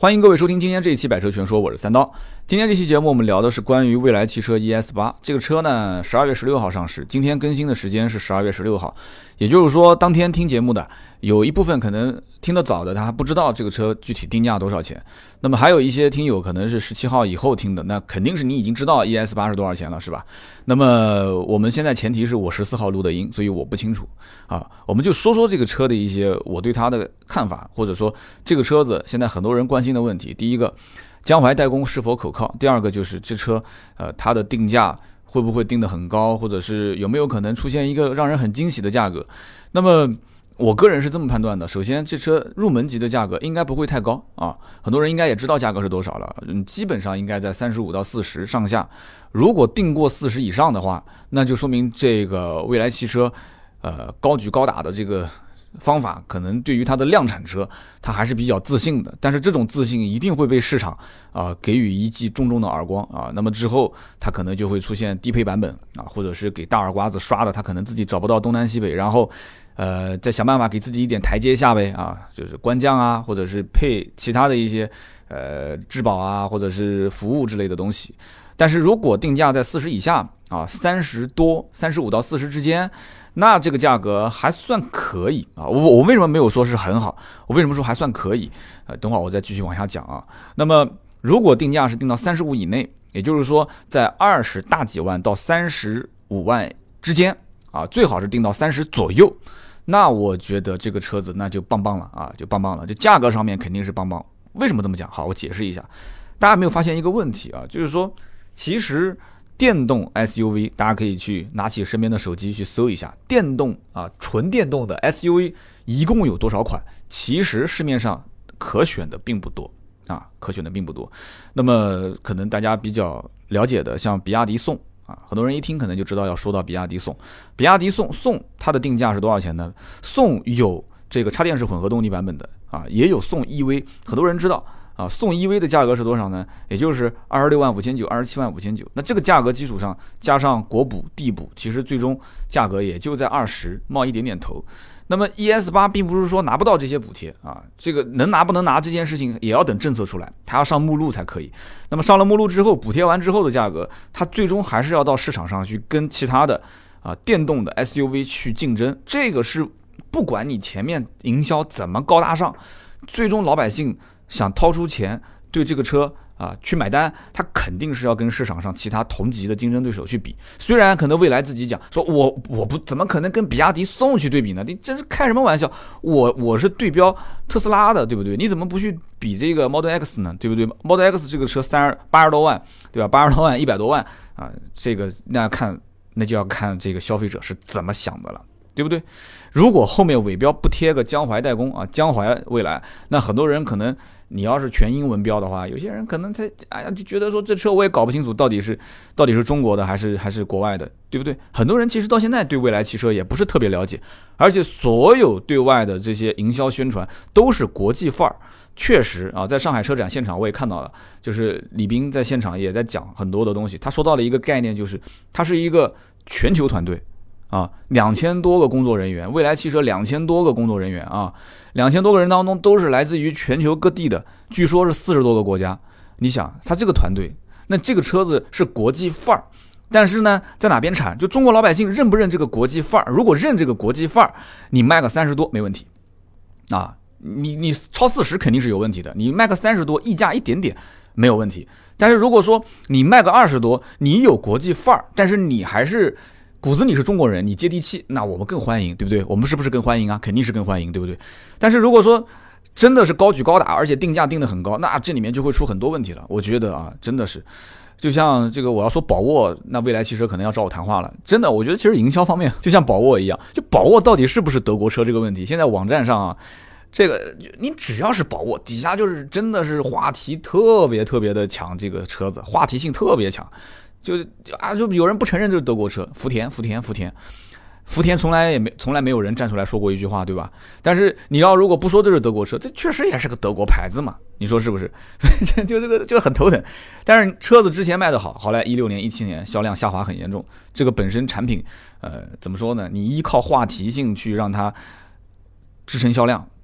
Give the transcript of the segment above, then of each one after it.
欢迎各位收听今天这一期百车全说，我是三刀。今天这期节目我们聊的是关于蔚来汽车 ES8 这个车呢，12月16号上市，今天更新的时间是12月16号，也就是说当天听节目的有一部分可能听得早的他还不知道这个车具体定价多少钱，那么还有一些听友可能是17号以后听的，那肯定是你已经知道 ES8 是多少钱了，是吧？那么我们现在前提是我14号录的音，所以我不清楚啊，我们就说说这个车的一些我对它的看法，或者说这个车子现在很多人关心的问题。第一个，江淮代工是否可靠？第二个就是这车它的定价会不会定得很高，或者是有没有可能出现一个让人很惊喜的价格？那么我个人是这么判断的，首先这车入门级的价格应该不会太高啊，很多人应该也知道价格是多少了，基本上应该在35到40上下。如果定过40以上的话，那就说明这个蔚来汽车高举高打的这个方法可能对于它的量产车它还是比较自信的，但是这种自信一定会被市场给予一记重重的耳光啊，那么之后它可能就会出现低配版本啊，或者是给大耳刮子刷的它可能自己找不到东南西北，然后再想办法给自己一点台阶下呗啊，就是官降啊，或者是配其他的一些质保啊，或者是服务之类的东西。但是如果定价在40以下啊，30多35到40之间，那这个价格还算可以啊。我为什么没有说是很好？我为什么说还算可以？等会儿我再继续往下讲啊。那么如果定价是定到35以内，也就是说在20大几万到35万之间啊，最好是定到30左右。那我觉得这个车子那就棒棒了啊，就棒棒了，就价格上面肯定是棒棒。为什么这么讲？好，我解释一下。大家没有发现一个问题啊，就是说其实电动 SUV 大家可以去拿起身边的手机去搜一下电动纯电动的 SUV 一共有多少款，其实市面上可选的并不多啊，可选的并不多。那么可能大家比较了解的像比亚迪宋啊，很多人一听可能就知道要说到比亚迪宋。比亚迪宋它的定价是多少钱呢？宋有这个插电式混合动力版本的啊，也有宋 EV， 很多人知道啊，宋 EV 的价格是多少呢？也就是26万5900、27万5900。那这个价格基础上加上国补、地补，其实最终价格也就在20冒一点点头。那么 ES8 并不是说拿不到这些补贴啊，这个能拿不能拿这件事情也要等政策出来，它要上目录才可以。那么上了目录之后，补贴完之后的价格，它最终还是要到市场上去跟其他的电动的 SUV 去竞争。这个是不管你前面营销怎么高大上，最终老百姓想掏出钱对这个车去买单，他肯定是要跟市场上其他同级的竞争对手去比。虽然可能未来自己讲说我不怎么可能跟比亚迪宋去对比呢？你这是开什么玩笑？我是对标特斯拉的，对不对？你怎么不去比这个 Model X 呢？对不对 ？Model X 这个车80多万，对吧？80多万100多万啊，这个那就要看这个消费者是怎么想的了。对不对？如果后面尾标不贴个江淮代工啊，江淮未来，那很多人可能你要是全英文标的话，有些人可能就觉得说这车我也搞不清楚到底是中国的还是国外的，对不对？很多人其实到现在对蔚来汽车也不是特别了解，而且所有对外的这些营销宣传都是国际范儿。确实啊，在上海车展现场我也看到了，就是李斌在现场也在讲很多的东西，他说到了一个概念，就是它是一个全球团队。2000多个工作人员，蔚来汽车2000多个工作人员啊，2000多个人当中都是来自于全球各地的，据说是40多个国家。你想，他这个团队，那这个车子是国际范儿，但是呢，在哪边产？就中国老百姓认不认这个国际范儿？如果认这个国际范儿，你卖个30多没问题啊，你超40肯定是有问题的，你卖个30多，溢价一点点没有问题。但是如果说你卖个20多，你有国际范儿，但是你还是骨子你是中国人，你接地气，那我们更欢迎，对不对？我们是不是更欢迎啊？肯定是更欢迎，对不对？但是如果说真的是高举高打，而且定价定得很高，那这里面就会出很多问题了。我觉得真的是，就像这个我要说宝沃，那蔚来汽车可能要找我谈话了。真的，我觉得其实营销方面就像宝沃一样，就宝沃到底是不是德国车这个问题，现在网站上这个你只要是宝沃，底下就是真的是话题特别特别的强，这个车子话题性特别强。就有人不承认这是德国车，福田从来没有人站出来说过一句话，对吧？但是你要如果不说这是德国车，这确实也是个德国牌子嘛，你说是不是？所以就这个很头疼。但是车子之前卖得好，后来16年、17年销量下滑很严重。这个本身产品怎么说呢？你依靠话题性去让它支撑销量，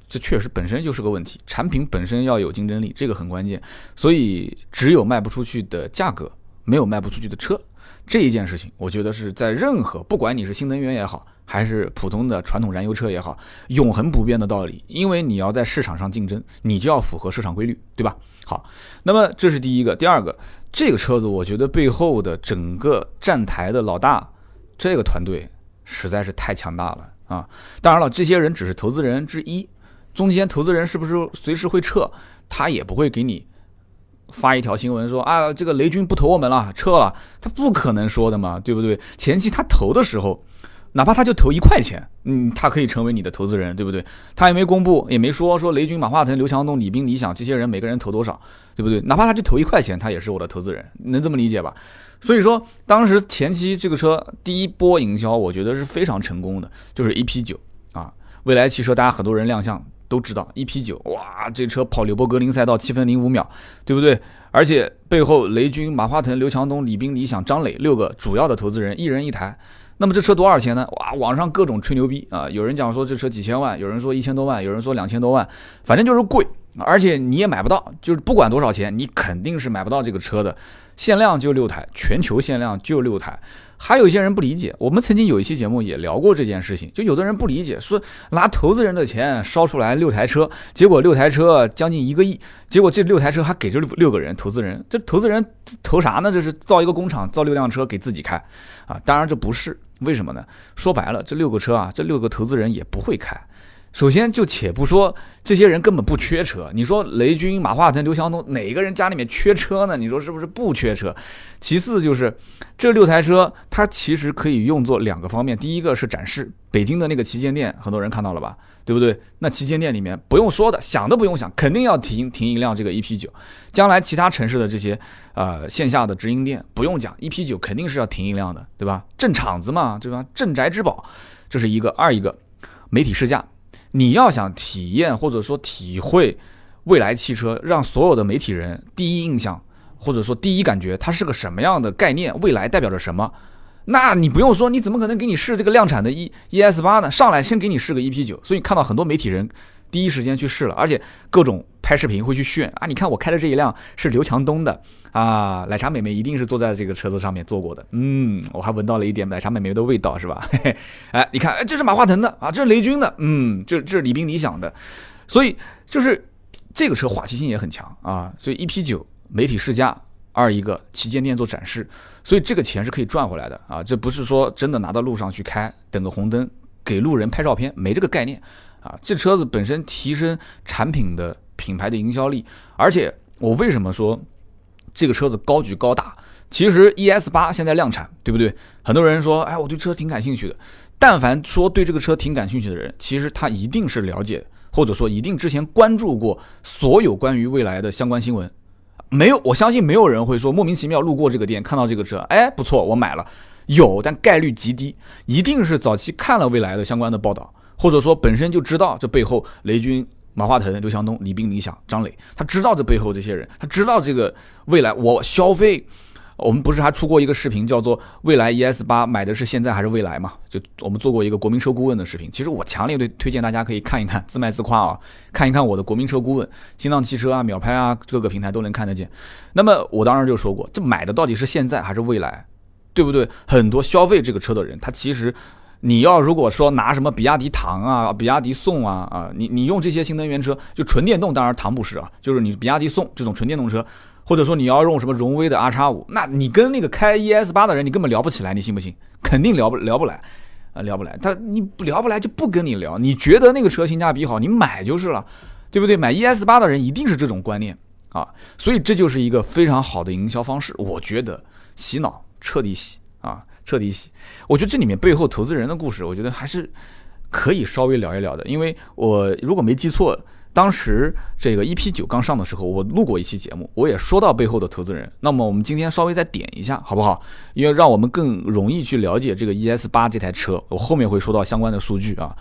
这确实本身就是个问题，产品本身要有竞争力，这个很关键。所以只有卖不出去的价格，没有卖不出去的车，这一件事情，我觉得是在任何不管你是新能源也好，还是普通的传统燃油车也好，永恒不变的道理。因为你要在市场上竞争，你就要符合市场规律，对吧？好，那么这是第一个。第二个，这个车子我觉得背后的整个站台的老大，这个团队实在是太强大了啊！当然了，这些人只是投资人之一，中间投资人是不是随时会撤，他也不会给你发一条新闻说啊，这个雷军不投我们了，撤了，他不可能说的嘛，对不对？前期他投的时候，哪怕他就投1块钱，他可以成为你的投资人，对不对？他也没公布，也没说雷军、马化腾、刘强东、李斌、李想这些人每个人投多少，对不对？哪怕他就投1块钱，他也是我的投资人，能这么理解吧？所以说，当时前期这个车第一波营销，我觉得是非常成功的，就是 EP9 啊，蔚来汽车，大家很多人亮相都知道 EP9， 哇，这车跑纽博格林赛道7分05秒，对不对？而且背后雷军、马化腾、刘强东、李斌、李想、张磊6个主要的投资人，一人一台。那么这车多少钱呢？哇，网上各种吹牛逼啊！有人讲说这车几千万，有人说1000多万，有人说2000多万，反正就是贵，而且你也买不到，就是不管多少钱，你肯定是买不到这个车的。限量就6台，全球限量就6台。还有一些人不理解，我们曾经有一期节目也聊过这件事情，就有的人不理解，说拿投资人的钱烧出来6台车，结果6台车将近1个亿，结果这6台车还给这6个人投资人，这投资人投啥呢？这是造一个工厂，造6辆车给自己开啊！当然这不是，为什么呢？说白了，这6个车啊，这6个投资人也不会开。首先就且不说这些人根本不缺车，你说雷军、马化腾、刘强东哪个人家里面缺车呢？你说是不是不缺车？其次就是这6台车它其实可以用作2个方面，第一个是展示，北京的那个旗舰店很多人看到了吧，对不对？那旗舰店里面不用说的，想都不用想，肯定要停一辆这个 EP9。将来其他城市的这些线下的直营店不用讲， EP9 肯定是要停一辆的，对吧？镇场子嘛，对吧？镇宅之宝，这是一个。二一个媒体试驾，你要想体验或者说体会蔚来汽车，让所有的媒体人第一印象或者说第一感觉它是个什么样的概念，蔚来代表着什么，那你不用说，你怎么可能给你试这个量产的 ES8 呢？上来先给你试个 EP9， 所以看到很多媒体人第一时间去试了，而且各种拍视频会去炫啊！你看我开的这一辆是刘强东的啊，奶茶妹妹一定是坐在这个车子上面坐过的，我还闻到了一点奶茶妹妹的味道，是吧？嘿嘿，哎，你看，这是马化腾的啊，这是雷军的，这是李斌、李想的，所以就是这个车话题性也很强啊，所以 EP9 媒体试驾，二一个旗舰店做展示，所以这个钱是可以赚回来的啊，这不是说真的拿到路上去开，等个红灯给路人拍照片，没这个概念。啊，这车子本身提升产品的品牌的营销力，而且我为什么说这个车子高举高打？其实 ES8 现在量产，对不对？很多人说，哎，我对车挺感兴趣的。但凡说对这个车挺感兴趣的人，其实他一定是了解，或者说一定之前关注过所有关于蔚来的相关新闻。没有，我相信没有人会说莫名其妙路过这个店看到这个车，哎，不错，我买了。有，但概率极低，一定是早期看了蔚来的相关的报道。或者说本身就知道这背后雷军、马化腾、刘强东、李斌、李想、张磊，他知道这背后这些人，他知道这个未来我消费，我们不是还出过一个视频叫做蔚来 ES8 买的是现在还是未来嘛？就我们做过一个国民车顾问的视频，其实我强烈推荐大家可以看一看，自卖自夸啊，看一看我的国民车顾问，新浪汽车啊、秒拍啊，各个平台都能看得见。那么我当时就说过，这买的到底是现在还是未来，对不对？很多消费这个车的人，他其实。你要如果说拿什么比亚迪唐啊、比亚迪宋啊，你用这些新能源车，就纯电动，当然唐不是啊，就是你比亚迪宋这种纯电动车，或者说你要用什么荣威的 RX5，那你跟那个开 ES8 的人，你根本聊不起来，你信不信？肯定聊不来啊，聊不来。你聊不来就不跟你聊，你觉得那个车性价比好，你买就是了，对不对？买 ES8 的人一定是这种观念啊，所以这就是一个非常好的营销方式，我觉得洗脑彻底洗啊。彻底洗，我觉得这里面背后投资人的故事，我觉得还是可以稍微聊一聊的。因为我如果没记错，当时这个 EP9 刚上的时候，我录过一期节目，我也说到背后的投资人。那么我们今天稍微再点一下，好不好？因为让我们更容易去了解这个 ES8 这台车，我后面会说到相关的数据啊。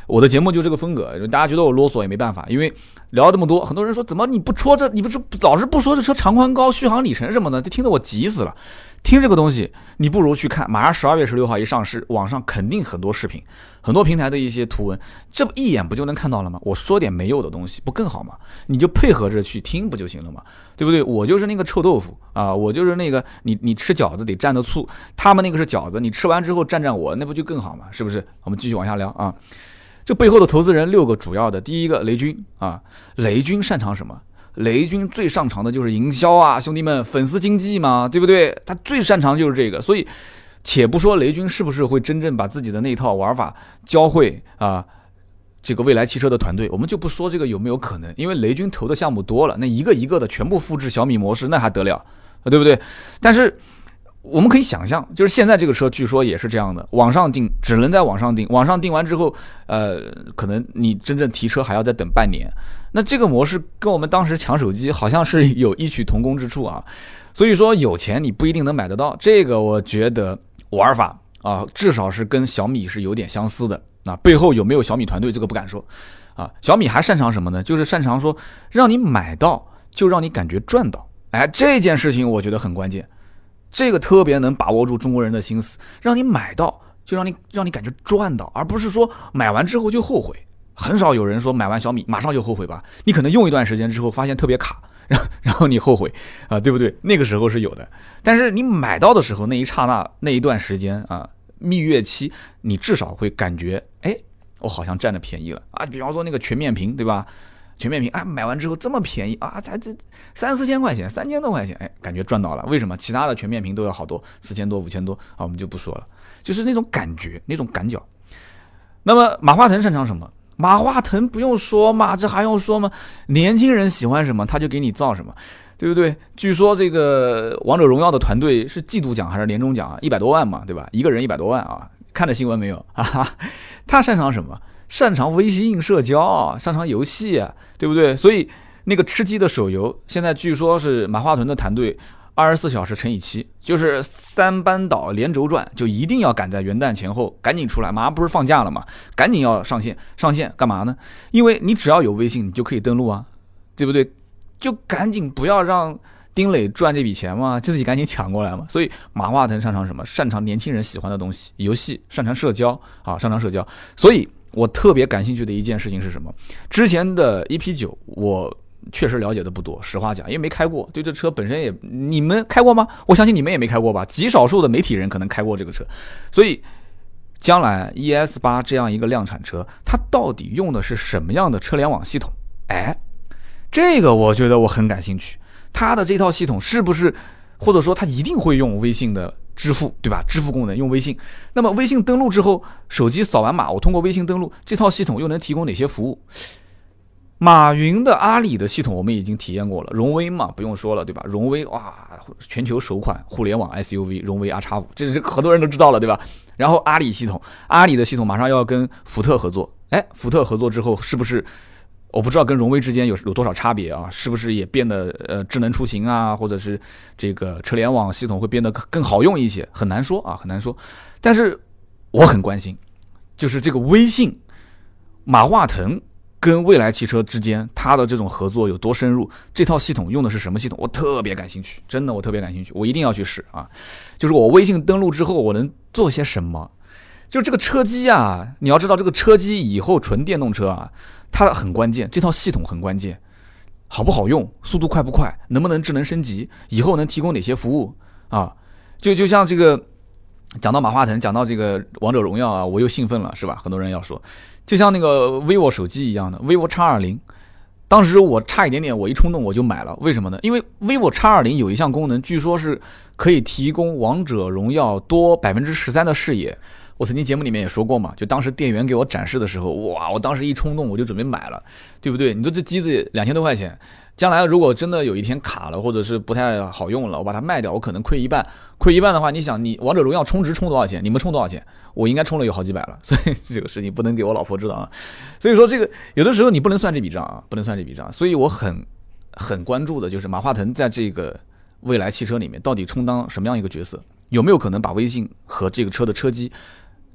我的节目就这个风格，大家觉得我啰嗦也没办法，因为聊这么多，很多人说怎么你不说这，你不是老是不说这车长宽高、续航里程什么的，这听得我急死了。听这个东西，你不如去看，马上12月16号一上市，网上肯定很多视频，很多平台的一些图文，这不一眼不就能看到了吗？我说点没有的东西，不更好吗？你就配合着去听不就行了吗？对不对？我就是那个臭豆腐啊，我就是那个你吃饺子得蘸着醋，他们那个是饺子，你吃完之后蘸我，那不就更好吗？是不是？我们继续往下聊啊。这背后的投资人6个主要的，第一个雷军啊，雷军擅长什么？雷军最擅长的就是营销啊，兄弟们，粉丝经济嘛，对不对？他最擅长就是这个，所以且不说雷军是不是会真正把自己的那套玩法教会啊这个未来汽车的团队，我们就不说这个有没有可能，因为雷军投的项目多了，那一个一个的全部复制小米模式，那还得了，对不对？但是我们可以想象，就是现在这个车据说也是这样的，网上订只能在网上订，网上订完之后，可能你真正提车还要再等半年。那这个模式跟我们当时抢手机好像是有异曲同工之处啊。所以说有钱你不一定能买得到，这个我觉得玩法啊，至少是跟小米是有点相似的。啊，背后有没有小米团队这个不敢说啊。小米还擅长什么呢？就是擅长说让你买到就让你感觉赚到。哎，这件事情我觉得很关键。这个特别能把握住中国人的心思，让你买到就让你感觉赚到，而不是说买完之后就后悔。很少有人说买完小米马上就后悔吧，你可能用一段时间之后发现特别卡，然后你后悔啊，对不对？那个时候是有的，但是你买到的时候那一刹那那一段时间啊，蜜月期，你至少会感觉，哎，我好像占了便宜了啊。比方说那个全面屏，对吧？全面屏啊，买完之后这么便宜啊，才这3-4千块钱，3000多块钱，哎，感觉赚到了。为什么？其他的全面屏都要好多，4000多、5000多啊，我们就不说了，就是那种感觉，那种感脚。那么马化腾擅长什么？马化腾不用说嘛，这还用说吗？年轻人喜欢什么，他就给你造什么，对不对？据说这个王者荣耀的团队是季度奖还是年终奖啊？100多万嘛，对吧？一个人100多万啊，看了新闻没有？哈哈，他擅长什么？擅长微信社交啊，擅长游戏啊，对不对？所以那个吃鸡的手游，现在据说是马化腾的团队24小时乘以7，就是3班倒连轴转，就一定要赶在元旦前后赶紧出来，马上不是放假了嘛，赶紧要上线。上线干嘛呢？因为你只要有微信，你就可以登录啊，对不对？就赶紧不要让丁磊赚这笔钱嘛，自己赶紧抢过来嘛。所以马化腾擅长什么？擅长年轻人喜欢的东西，游戏，擅长社交啊，擅长社交。所以我特别感兴趣的一件事情是什么？之前的 EP9 我确实了解的不多，实话讲，因为没开过，对这车本身也，你们开过吗？我相信你们也没开过吧，极少数的媒体人可能开过这个车。所以将来 ES8 这样一个量产车，它到底用的是什么样的车联网系统？哎，这个我觉得我很感兴趣。它的这套系统是不是，或者说它一定会用微信的支付，对吧？支付功能用微信，那么微信登录之后，手机扫完码，我通过微信登录，这套系统又能提供哪些服务？马云的阿里的系统我们已经体验过了，荣威嘛不用说了，对吧？荣威哇，全球首款互联网 SUV 荣威 R5， 这是很多人都知道了，对吧？然后阿里系统，阿里的系统马上要跟福特合作，哎，福特合作之后是不是？我不知道跟荣威之间有多少差别啊？是不是也变得智能出行啊，或者是这个车联网系统会变得更好用一些？很难说啊，很难说。但是我很关心，就是这个微信，马化腾跟蔚来汽车之间它的这种合作有多深入？这套系统用的是什么系统？我特别感兴趣，真的我特别感兴趣，我一定要去试啊！就是我微信登录之后，我能做些什么？就这个车机啊，你要知道这个车机以后纯电动车啊。它很关键，这套系统很关键，好不好用，速度快不快，能不能智能升级，以后能提供哪些服务啊？就像这个讲到马化腾，讲到这个王者荣耀啊，我又兴奋了，是吧？很多人要说，就像那个 vivo 手机一样的 vivo X20， 当时我差一点点，我一冲动我就买了，为什么呢？因为 vivo X20 有一项功能，据说是可以提供王者荣耀多13%的视野。我曾经节目里面也说过嘛，就当时店员给我展示的时候，哇，我当时一冲动我就准备买了，对不对？你说这机子2000多块钱，将来如果真的有一天卡了，或者是不太好用了，我把它卖掉，我可能亏一半。亏一半的话，你想你王者荣耀充值充多少钱？你们充多少钱？我应该充了有好几百了，所以这个事情不能给我老婆知道啊。所以说这个有的时候你不能算这笔账啊，不能算这笔账。所以我很关注的就是马化腾在这个蔚来汽车里面到底充当什么样一个角色，有没有可能把微信和这个车的车机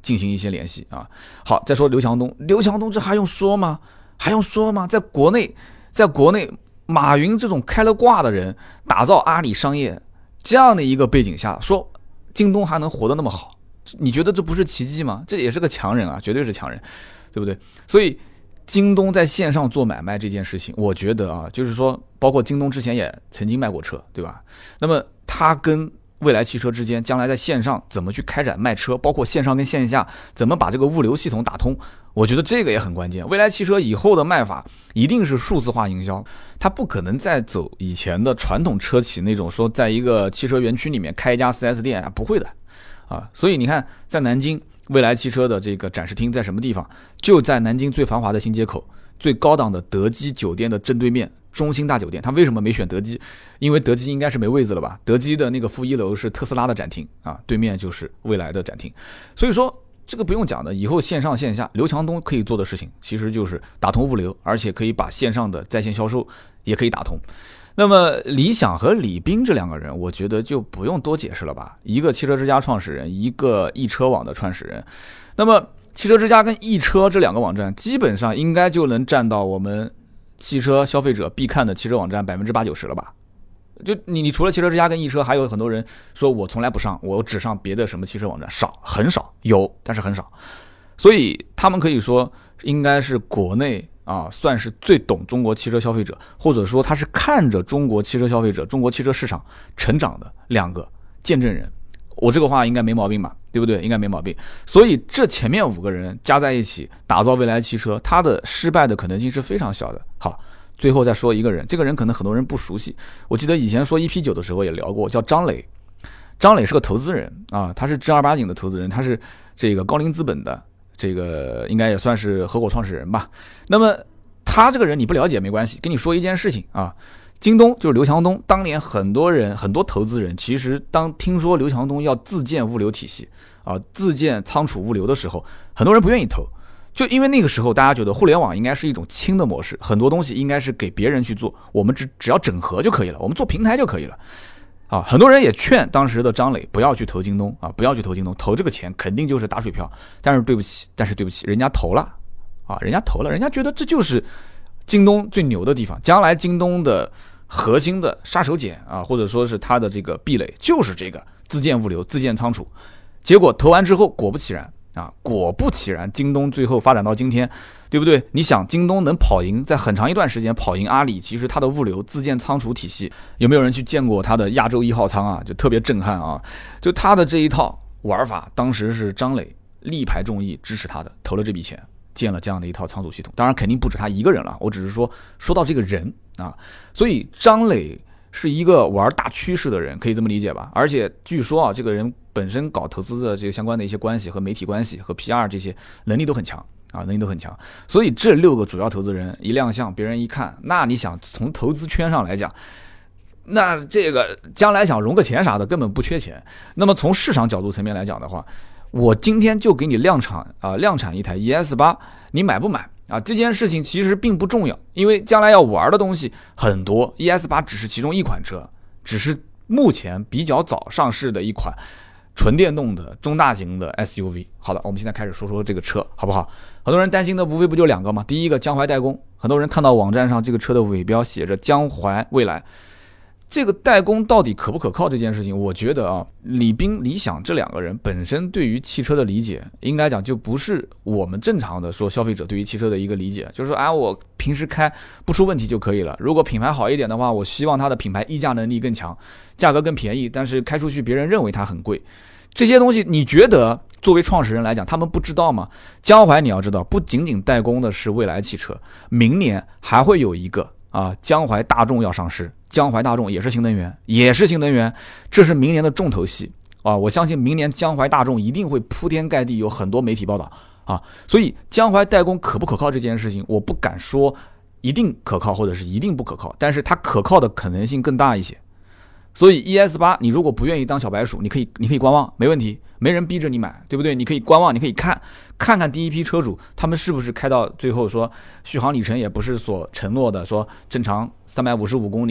进行一些联系啊。好，再说刘强东，刘强东这还用说吗？还用说吗？在国内，马云这种开了挂的人打造阿里商业这样的一个背景下，说京东还能活得那么好，你觉得这不是奇迹吗？这也是个强人啊，绝对是强人，对不对？所以京东在线上做买卖这件事情，我觉得啊，就是说，包括京东之前也曾经卖过车，对吧？那么它跟未来汽车之间将来在线上怎么去开展卖车，包括线上跟线下怎么把这个物流系统打通，我觉得这个也很关键。未来汽车以后的卖法一定是数字化营销，它不可能再走以前的传统车企那种说在一个汽车园区里面开一家 4S 店啊，不会的啊。所以你看，在南京未来汽车的这个展示厅在什么地方？就在南京最繁华的新街口，最高档的德基酒店的正对面，中兴大酒店。他为什么没选德基？因为德基应该是没位子了吧？德基的那个负一楼是特斯拉的展厅啊，对面就是未来的展厅。所以说这个不用讲的，以后线上线下，刘强东可以做的事情其实就是打通物流，而且可以把线上的在线销售也可以打通。那么理想和李斌这两个人，我觉得就不用多解释了吧？一个汽车之家创始人，一个易车网的创始人。那么汽车之家跟易车这两个网站，基本上应该就能占到我们汽车消费者必看的汽车网站80%-90%了吧？就你除了汽车之家跟易车，还有很多人说我从来不上，我只上别的什么汽车网站，很少有，但是很少。所以他们可以说应该是国内啊，算是最懂中国汽车消费者，或者说他是看着中国汽车消费者、中国汽车市场成长的两个见证人。我这个话应该没毛病吧？对不对？应该没毛病。所以这前面5个人加在一起打造未来汽车，它的失败的可能性是非常小的。好，最后再说一个人，这个人可能很多人不熟悉。我记得以前说 EP9 的时候也聊过，叫张磊。张磊是个投资人啊，他是正儿八经的投资人，他是这个高瓴资本的这个应该也算是合伙创始人吧。那么他这个人你不了解没关系，跟你说一件事情啊。京东就是刘强东，当年很多投资人，其实当听说刘强东要自建物流体系啊，自建仓储物流的时候，很多人不愿意投，就因为那个时候大家觉得互联网应该是一种轻的模式，很多东西应该是给别人去做，我们只要整合就可以了，我们做平台就可以了啊。很多人也劝当时的张磊不要去投京东啊，不要去投京东，投这个钱肯定就是打水漂。但是对不起，人家投了啊，人家觉得这就是京东最牛的地方，将来京东的核心的杀手锏啊，或者说是它的这个壁垒就是这个自建物流、自建仓储。结果投完之后，果不其然，京东最后发展到今天，对不对？你想，京东能跑赢，在很长一段时间跑赢阿里，其实它的物流自建仓储体系，有没有人去见过它的亚洲1号仓啊？就特别震撼啊！就它的这一套玩法，当时是张磊力排众议支持他的，投了这笔钱。建了这样的一套仓储系统，当然肯定不止他一个人了，我只是说到这个人啊，所以张磊是一个玩大趋势的人，可以这么理解吧？而且据说啊，这个人本身搞投资的这个相关的一些关系和媒体关系和 PR 这些能力都很强啊，所以这6个主要投资人一亮相，别人一看，那你想从投资圈上来讲，那这个将来想融个钱啥的根本不缺钱。那么从市场角度层面来讲的话，我今天就给你量产一台 ES8， 你买不买啊？这件事情其实并不重要，因为将来要玩的东西很多 ，ES8 只是其中一款车，只是目前比较早上市的一款纯电动的中大型的 SUV。好了，我们现在开始说这个车好不好？很多人担心的无非不就2个吗？第一个江淮代工，很多人看到网站上这个车的尾标写着江淮未来。这个代工到底可不可靠这件事情，我觉得啊，李斌、理想这2个人本身对于汽车的理解，应该讲就不是我们正常的说消费者对于汽车的一个理解，就是说我平时开不出问题就可以了。如果品牌好一点的话，我希望它的品牌溢价能力更强，价格更便宜，但是开出去别人认为它很贵。这些东西你觉得作为创始人来讲，他们不知道吗？江淮你要知道，不仅仅代工的是未来汽车，明年还会有一个江淮大众要上市。江淮大众也是新能源，这是明年的重头戏啊！我相信明年江淮大众一定会铺天盖地有很多媒体报道啊！所以江淮代工可不可靠这件事情，我不敢说一定可靠或者是一定不可靠，但是它可靠的可能性更大一些。所以 ES8 你如果不愿意当小白鼠，你可以观望，没问题，没人逼着你买，对不对？你可以观望，你可以看看第一批车主他们是不是开到最后说续航里程也不是所承诺的，说正常355公里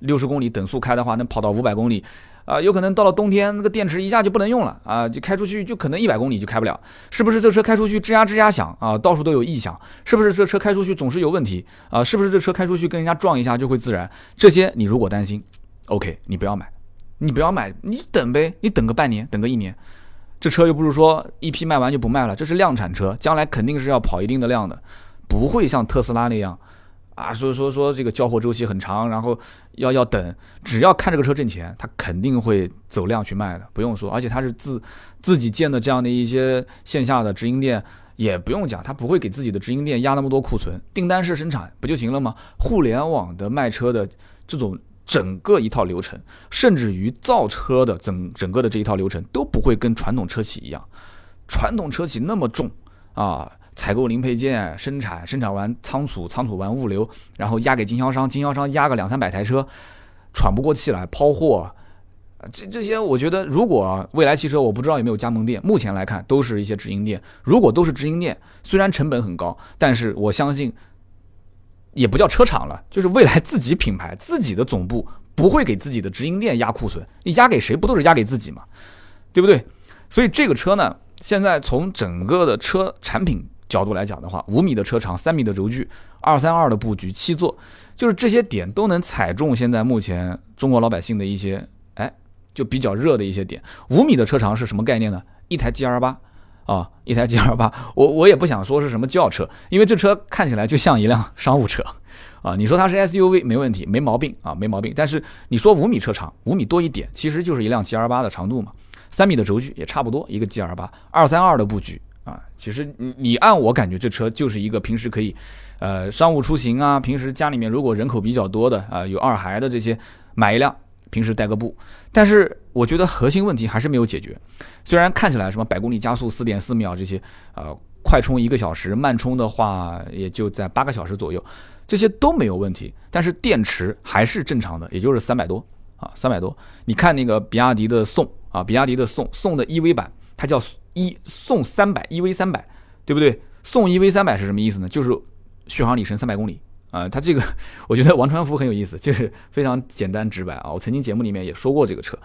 60公里等速开的话，能跑到500公里。有可能到了冬天，那个电池一下就不能用了啊，就开出去就可能100公里就开不了，是不是？这车开出去吱呀吱呀响啊，到处都有异响，是不是？这车开出去总是有问题啊，是不是？这车开出去跟人家撞一下就会自燃？这些你如果担心 ，OK， 你不要买，你等呗，你等个半年，等个1年，这车又不是说一批卖完就不卖了，这是量产车，将来肯定是要跑一定的量的，不会像特斯拉那样。说这个交货周期很长，然后要等，只要看这个车挣钱，他肯定会走量去卖的，不用说。而且他是自己建的这样的一些线下的直营店，也不用讲，他不会给自己的直营店压那么多库存，订单式生产不就行了吗？互联网的卖车的这种整个一套流程，甚至于造车的整个的这一套流程都不会跟传统车企一样，传统车企那么重啊。采购零配件，生产完仓储完物流，然后压给经销商压个200-300台车，喘不过气来抛货。这些我觉得，如果未来汽车我不知道有没有加盟店，目前来看都是一些直营店。如果都是直营店，虽然成本很高，但是我相信也不叫车厂了，就是未来自己品牌自己的总部不会给自己的直营店压库存，你压给谁不都是压给自己嘛，对不对？所以这个车呢，现在从整个的车产品角度来讲的话，5米的车长，3米的轴距，232的布局，7座，就是这些点都能踩中现在目前中国老百姓的一些就比较热的一些点。5米的车长是什么概念呢？一台 G28 啊，一台 G28， 我也不想说是什么轿车，因为这车看起来就像一辆商务车啊。你说它是 SUV 没问题，没毛病啊，没毛病。但是你说5米车长，5米多一点，其实就是一辆 G28 的长度嘛。3米的轴距也差不多，一个 G28，232的布局。其实你按我感觉，这车就是一个平时可以，商务出行啊，平时家里面如果人口比较多的有2孩的这些，买一辆，平时带个步。但是我觉得核心问题还是没有解决。虽然看起来什么100公里加速4.4秒这些，快充1个小时，慢充的话也就在8个小时左右，这些都没有问题。但是电池还是正常的，也就是300多，300多。你看那个比亚迪的宋的 EV 版，它叫宋300 EV300，对不对？宋 EV300是什么意思呢？就是续航里程300公里它这个我觉得王传福很有意思，就是非常简单直白啊。我曾经节目里面也说过这个车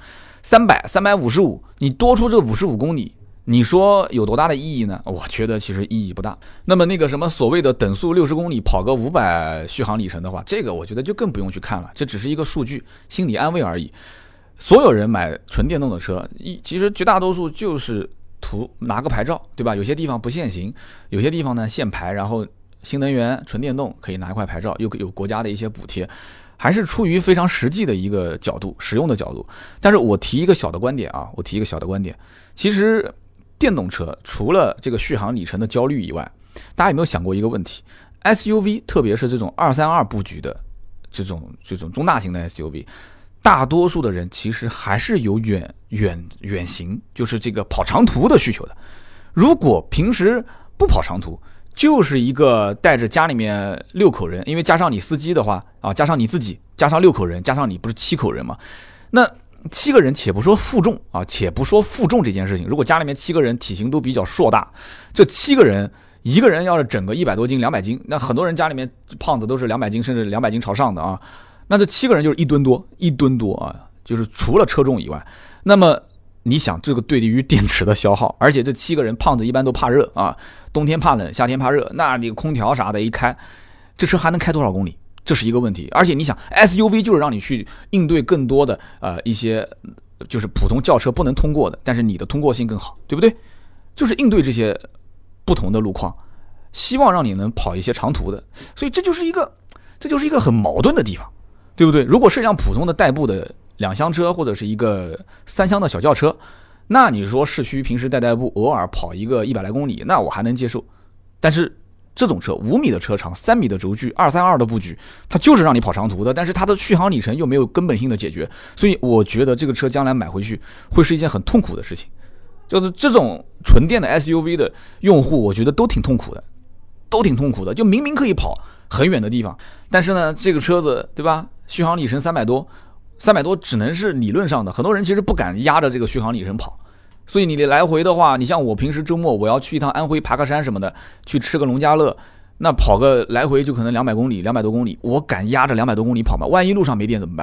，355，你多出这55公里，你说有多大的意义呢？我觉得其实意义不大。那么那个什么所谓的等速60公里跑个500续航里程的话，这个我觉得就更不用去看了，这只是一个数据，心理安慰而已。所有人买纯电动的车，其实绝大多数就是图拿个牌照，对吧？有些地方不限行，有些地方呢限牌，然后新能源纯电动可以拿一块牌照，又有国家的一些补贴，还是出于非常实际的一个角度，使用的角度。但是我提一个小的观点啊，其实电动车除了这个续航里程的焦虑以外，大家有没有想过一个问题？ SUV 特别是这种232布局的这种中大型的 SUV，大多数的人其实还是有远行，就是这个跑长途的需求的。如果平时不跑长途，就是一个带着家里面6口人，因为加上你司机的话加上你自己，加上6口人，加上你不是7口人嘛？那7个人且不说负重这件事情，如果家里面7个人体型都比较硕大，这7个人一个人要是整个100多斤200斤，那很多人家里面胖子都是200斤甚至200斤朝上的啊。那这7个人就是1吨多啊，就是除了车重以外。那么你想这个对于电池的消耗，而且这7个人胖子一般都怕热啊，冬天怕冷，夏天怕热，那你空调啥的一开，这车还能开多少公里？这是一个问题。而且你想 SUV 就是让你去应对更多的一些就是普通轿车不能通过的，但是你的通过性更好，对不对？就是应对这些不同的路况，希望让你能跑一些长途的。所以这就是一个很矛盾的地方，对不对？如果是一辆普通的代步的2厢车或者是一个3厢的小轿车，那你说市区平时代步偶尔跑一个100来公里，那我还能接受。但是这种车5米的车长，3米的轴距，232的布局，它就是让你跑长途的，但是它的续航里程又没有根本性的解决，所以我觉得这个车将来买回去会是一件很痛苦的事情。就是这种纯电的 SUV 的用户，我觉得都挺痛苦的，就明明可以跑很远的地方，但是呢，这个车子对吧，续航里程300多只能是理论上的，很多人其实不敢压着这个续航里程跑。所以你来回的话，你像我平时周末我要去一趟安徽爬个山什么的，去吃个农家乐，那跑个来回就可能200公里200多公里，我敢压着200多公里跑吗？万一路上没电怎么办？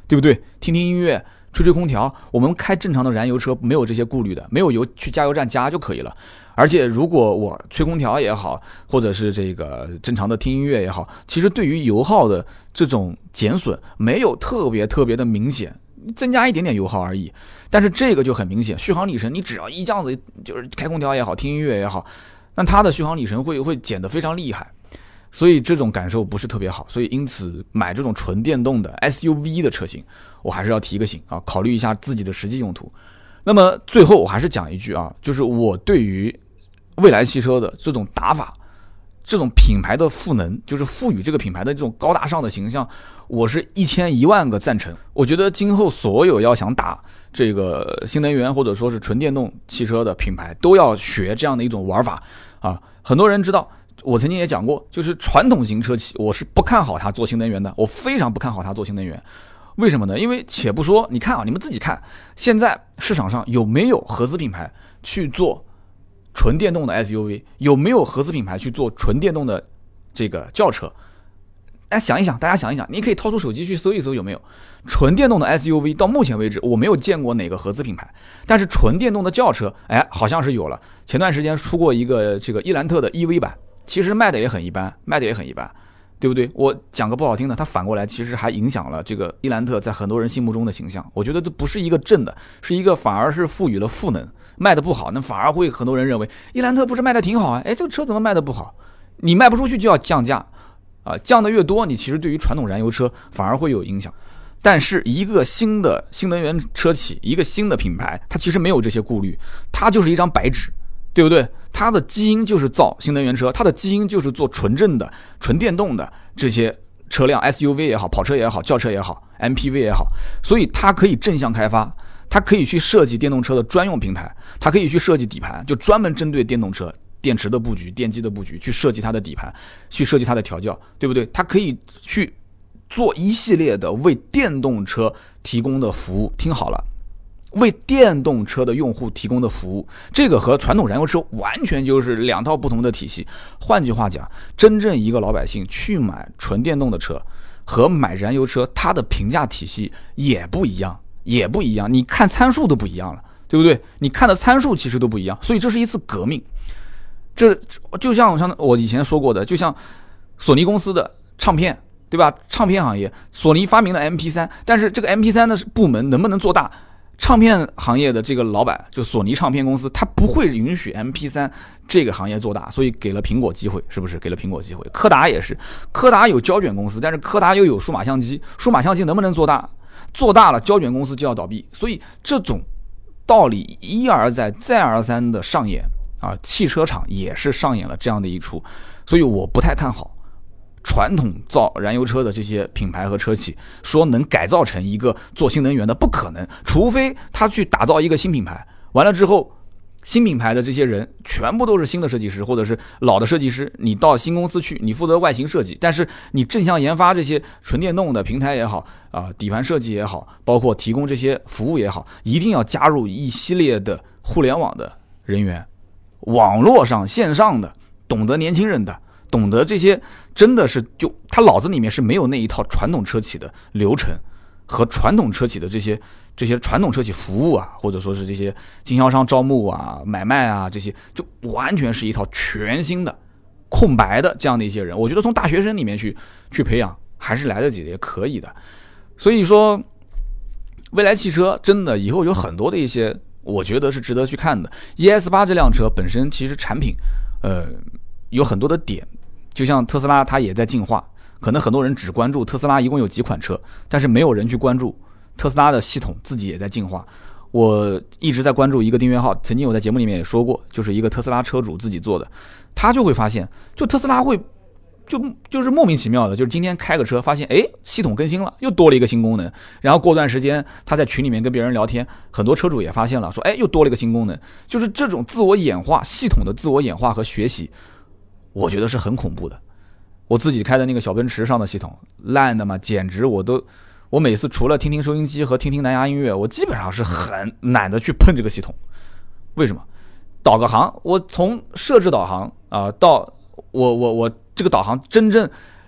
对不对？听听音乐，吹吹空调，我们开正常的燃油车没有这些顾虑的，没有油去加油站加就可以了。而且如果我吹空调也好，或者是这个正常的听音乐也好，其实对于油耗的这种减损没有特别的明显，增加一点点油耗而已。但是这个就很明显，续航里程你只要一这样子，就是开空调也好，听音乐也好，那它的续航里程会减得非常厉害。所以这种感受不是特别好，所以因此买这种纯电动的 SUV 的车型，我还是要提个醒啊，考虑一下自己的实际用途。那么最后我还是讲一句啊，就是我对于蔚来汽车的这种打法，这种品牌的赋能，就是赋予这个品牌的这种高大上的形象，我是1000-10000个赞成。我觉得今后所有要想打这个新能源或者说是纯电动汽车的品牌，都要学这样的一种玩法啊。很多人知道，我曾经也讲过，就是传统型车企，我是不看好它做新能源的，我非常不看好它做新能源。为什么呢？因为且不说，你看啊，你们自己看，现在市场上有没有合资品牌去做纯电动的 SUV， 有没有合资品牌去做纯电动的这个轿车？大家想一想，你可以掏出手机去搜一搜有没有纯电动的 SUV。到目前为止，我没有见过哪个合资品牌，但是纯电动的轿车，好像是有了。前段时间出过一个这个伊兰特的 EV 版，其实卖的也很一般，对不对？我讲个不好听的，它反过来其实还影响了这个伊兰特在很多人心目中的形象。我觉得这不是一个正的，是一个反而是赋予了赋能，卖的不好，那反而会很多人认为伊兰特不是卖的挺好啊？这个车怎么卖的不好？你卖不出去就要降价啊，降的越多，你其实对于传统燃油车反而会有影响。但是一个新的新能源车企，一个新的品牌，它其实没有这些顾虑，它就是一张白纸。对不对？它的基因就是造新能源车，它的基因就是做纯正的、纯电动的这些车辆 ，SUV 也好，跑车也好，轿车也好 ，MPV 也好，所以它可以正向开发，它可以去设计电动车的专用平台，它可以去设计底盘，就专门针对电动车、电池的布局、电机的布局去设计它的底盘，去设计它的调教，对不对？它可以去做一系列的为电动车提供的服务，听好了。为电动车的用户提供的服务，这个和传统燃油车完全就是两套不同的体系。换句话讲，真正一个老百姓去买纯电动的车和买燃油车，它的评价体系也不一样。你看参数都不一样了，对不对？你看的参数其实都不一样，所以这是一次革命。这就像我以前说过的，就像索尼公司的唱片，对吧？唱片行业，索尼发明了 MP3， 但是这个 MP3 的部门能不能做大？唱片行业的这个老板，就索尼唱片公司，他不会允许 MP3 这个行业做大，所以给了苹果机会，是不是？给了苹果机会。柯达也是，柯达有胶卷公司，但是柯达又有数码相机，数码相机能不能做大？做大了，胶卷公司就要倒闭。所以这种道理一而再、再而三的上演啊，汽车厂也是上演了这样的一出，所以我不太看好。传统造燃油车的这些品牌和车企说能改造成一个做新能源的，不可能，除非他去打造一个新品牌，完了之后新品牌的这些人全部都是新的设计师或者是老的设计师，你到新公司去，你负责外形设计，但是你正向研发这些纯电动的平台也好底盘设计也好，包括提供这些服务也好，一定要加入一系列的互联网的人员，网络上线上的，懂得年轻人的，懂得这些，真的是就他脑子里面是没有那一套传统车企的流程和传统车企的这些传统车企服务啊，或者说是这些经销商招募啊、买卖啊，这些就完全是一套全新的空白的这样的一些人。我觉得从大学生里面去培养还是来得及的，也可以的。所以说，蔚来汽车真的以后有很多的一些，我觉得是值得去看的。ES8 这辆车本身其实产品，有很多的点。就像特斯拉它也在进化，可能很多人只关注特斯拉一共有几款车，但是没有人去关注特斯拉的系统自己也在进化。我一直在关注一个订阅号，曾经我在节目里面也说过，就是一个特斯拉车主自己做的，他就会发现，就特斯拉会就是莫名其妙的，就是今天开个车发现系统更新了，又多了一个新功能，然后过段时间他在群里面跟别人聊天，很多车主也发现了，说又多了一个新功能，就是这种自我演化，系统的自我演化和学习，我觉得是很恐怖的。我自己开的那个小奔驰上的系统烂的嘛，简直我每次除了听听收音机和听听蓝牙音乐，我基本上是很懒得去碰这个系统。为什么？导个航，我从设置导航到我这个导航真正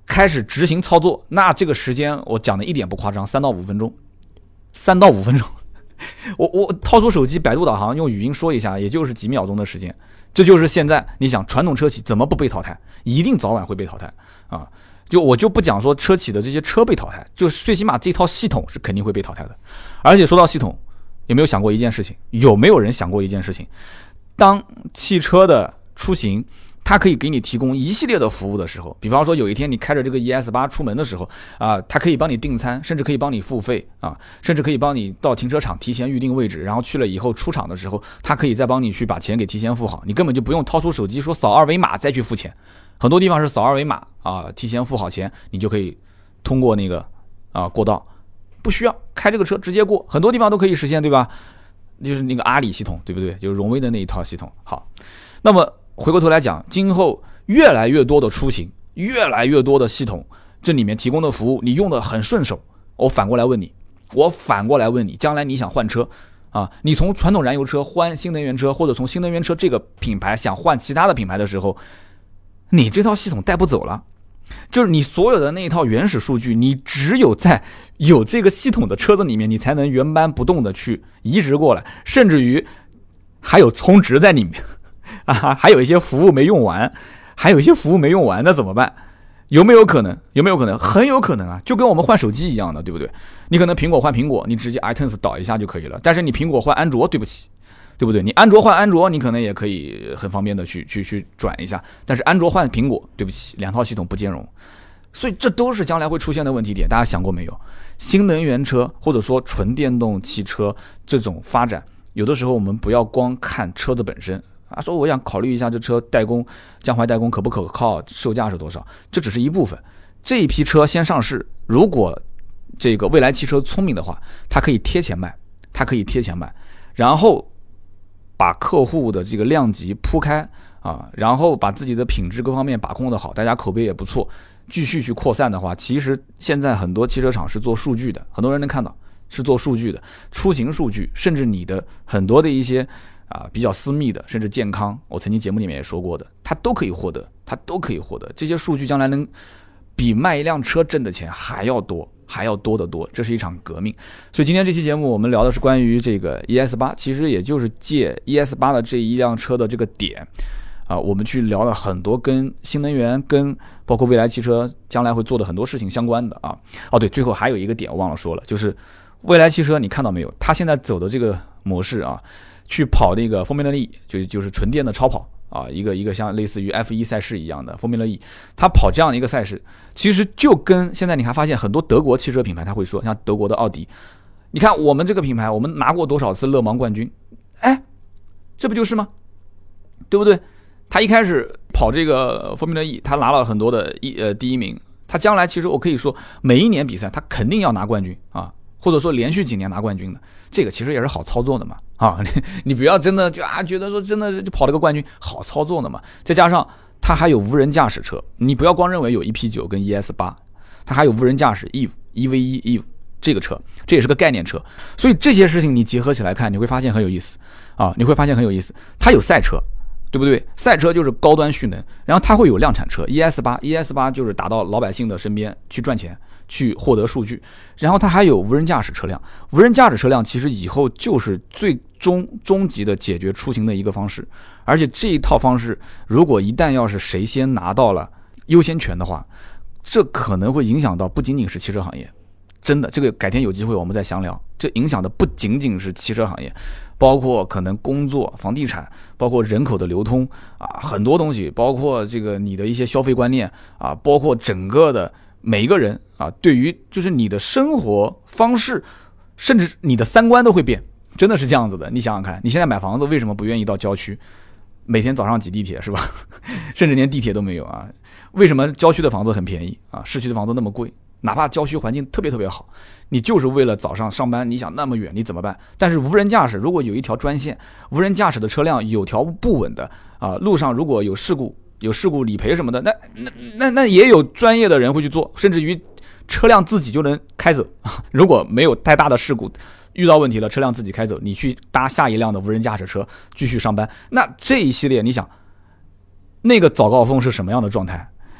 开始执行操作，那这个时间我讲的一点不夸张，3到5分钟，3到5分钟。我掏出手机百度导航用语音说一下，也就是几秒钟的时间。这就是现在你想传统车企怎么不被淘汰，一定早晚会被淘汰啊！我就不讲说车企的这些车被淘汰，就最起码这套系统是肯定会被淘汰的。而且说到系统，有没有想过一件事情？有没有人想过一件事情？当汽车的出行它可以给你提供一系列的服务的时候，比方说有一天你开着这个 ES8 出门的时候啊，它可以帮你订餐，甚至可以帮你付费啊，甚至可以帮你到停车场提前预定位置，然后去了以后出厂的时候，它可以再帮你去把钱给提前付好，你根本就不用掏出手机说扫二维码再去付钱。很多地方是扫二维码啊，提前付好钱，你就可以通过那个过道，不需要开这个车直接过，很多地方都可以实现，对吧？就是那个阿里系统，对不对？就是荣威的那一套系统。好，那么回过头来讲，今后越来越多的出行，越来越多的系统，这里面提供的服务你用的很顺手。我反过来问你，将来你想换车啊，你从传统燃油车换新能源车，或者从新能源车这个品牌想换其他的品牌的时候，你这套系统带不走了。就是你所有的那一套原始数据，你只有在有这个系统的车子里面，你才能原搬不动的去移植过来，甚至于还有充值在里面啊，还有一些服务没用完，那怎么办？有没有可能？很有可能啊，就跟我们换手机一样的，对不对？你可能苹果换苹果，你直接 iTunes 导一下就可以了，但是你苹果换安卓，对不起，对不对？你安卓换安卓，你可能也可以很方便的去转一下，但是安卓换苹果，对不起，两套系统不兼容。所以这都是将来会出现的问题点，大家想过没有？新能源车或者说纯电动汽车这种发展，有的时候我们不要光看车子本身啊，说我想考虑一下这车代工，江淮代工可不可靠，售价是多少，这只是一部分。这一批车先上市，如果这个未来汽车聪明的话，它可以贴钱卖，然后把客户的这个量级铺开啊，然后把自己的品质各方面把控的好，大家口碑也不错，继续去扩散的话，其实现在很多汽车厂是做数据的，很多人能看到是做数据的，出行数据，甚至你的很多的一些比较私密的，甚至健康，我曾经节目里面也说过的，它都可以获得这些数据，将来能比卖一辆车挣的钱还要多得多，这是一场革命。所以今天这期节目我们聊的是关于这个 ES8， 其实也就是借 ES8 的这一辆车的这个点我们去聊了很多跟新能源跟包括未来汽车将来会做的很多事情相关的对，最后还有一个点我忘了说了，就是未来汽车你看到没有，它现在走的这个模式去跑那个 Formula E， 就是纯电的超跑一个像类似于 F1 赛事一样的 Formula E， 它跑这样的一个赛事，其实就跟现在你还发现很多德国汽车品牌他会说，像德国的奥迪，你看我们这个品牌，我们拿过多少次勒芒冠军，这不就是吗？对不对？他一开始跑这个 Formula E， 他拿了很多的第一名，他将来其实我可以说每一年比赛他肯定要拿冠军或者说连续几年拿冠军的，这个其实也是好操作的嘛你不要真的就觉得说真的就跑了个冠军好操作的嘛。再加上它还有无人驾驶车，你不要光认为有 EP9 跟 ES8， 它还有无人驾驶 EVE 这个车，这也是个概念车。所以这些事情你结合起来看，你会发现很有意思它有赛车，对不对？赛车就是高端蓄能，然后它会有量产车 ES8 就是打到老百姓的身边去赚钱，去获得数据，然后它还有无人驾驶车辆。无人驾驶车辆其实以后就是最终极的解决出行的一个方式，而且这一套方式如果一旦要是谁先拿到了优先权的话，这可能会影响到不仅仅是汽车行业，真的，这个改天有机会我们再详聊。这影响的不仅仅是汽车行业，包括可能工作、房地产，包括人口的流通很多东西，包括这个你的一些消费观念包括整个的每一个人对于就是你的生活方式，甚至你的三观都会变，真的是这样子的。你想想看，你现在买房子为什么不愿意到郊区，每天早上挤地铁是吧？甚至连地铁都没有为什么郊区的房子很便宜市区的房子那么贵？哪怕郊区环境特别特别好，你就是为了早上上班，你想那么远你怎么办？但是无人驾驶如果有一条专线，无人驾驶的车辆有条不紊的路上如果有事故理赔什么的，那也有专业的人会去做，甚至于车辆自己就能开走。如果没有太大的事故，遇到问题了，车辆自己开走，你去搭下一辆的无人驾驶车继续上班。那这一系列你想那个早高峰是什么样的状态？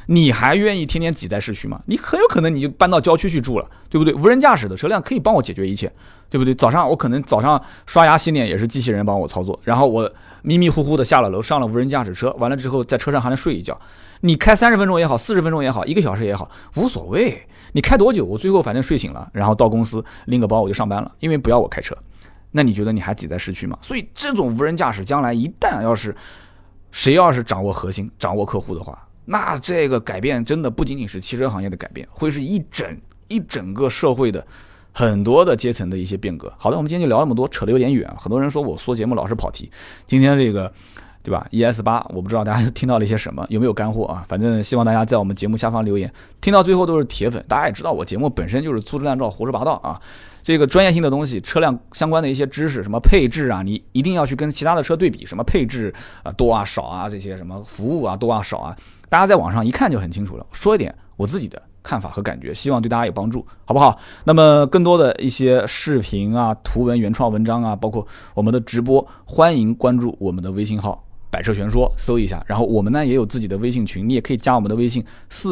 你还愿意天天挤在市区吗？你很有可能你就搬到郊区去住了，对不对？无人驾驶的车辆可以帮我解决一切，对不对？我可能早上刷牙洗脸也是机器人帮我操作，然后我迷迷糊糊的下了楼，上了无人驾驶车，完了之后在车上还能睡一觉。你开30分钟也好，40分钟也好，1个小时也好，无所谓。你开多久，我最后反正睡醒了，然后到公司拎个包我就上班了，因为不要我开车。那你觉得你还挤在市区吗？所以这种无人驾驶将来一旦谁要是掌握核心、掌握客户的话，那这个改变真的不仅仅是汽车行业的改变，会是一整个社会的很多的阶层的一些变革。好的，我们今天就聊那么多，扯得有点远，很多人说我说节目老是跑题。今天这个对吧 ES8 我不知道大家听到了一些什么，有没有干货啊？反正希望大家在我们节目下方留言，听到最后都是铁粉。大家也知道我节目本身就是粗制滥造、胡说八道啊，这个专业性的东西，车辆相关的一些知识，什么配置啊，你一定要去跟其他的车对比，什么配置啊多啊少啊，这些什么服务啊多啊少啊，大家在网上一看就很清楚了。说一点我自己的看法和感觉，希望对大家有帮助，好不好？那么更多的一些视频啊、图文原创文章啊，包括我们的直播，欢迎关注我们的微信号百车全说，搜一下。然后我们呢也有自己的微信群，你也可以加我们的微信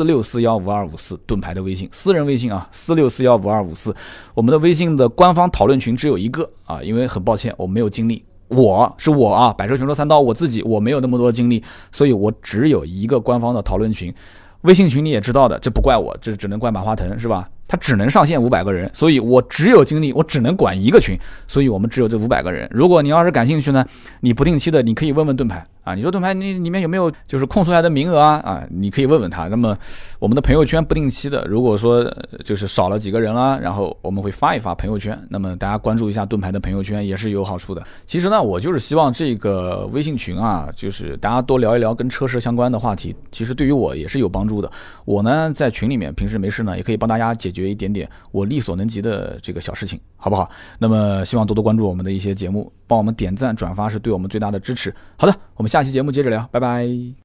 46415254，盾牌的微信，私人微信啊，46415254。我们的微信的官方讨论群只有一个啊，因为很抱歉我没有精力，我啊，百车全说3刀，我自己我没有那么多精力，所以我只有一个官方的讨论群。微信群你也知道的，这不怪我，这只能怪马化腾，是吧？他只能上线500个人，所以我只有精力，我只能管一个群，所以我们只有这500个人。如果你要是感兴趣呢，你不定期的你可以问问盾牌啊，你说盾牌你里面有没有就是空出来的名额啊，你可以问问他。那么我们的朋友圈不定期的，如果说就是少了几个人啦，然后我们会发一发朋友圈，那么大家关注一下盾牌的朋友圈也是有好处的。其实呢，我就是希望这个微信群啊，就是大家多聊一聊跟车市相关的话题，其实对于我也是有帮助的。我呢在群里面平时没事呢，也可以帮大家解决一点点我力所能及的这个小事情，好不好？那么希望多多关注我们的一些节目，帮我们点赞转发是对我们最大的支持。好的，我们下期节目接着聊，拜拜。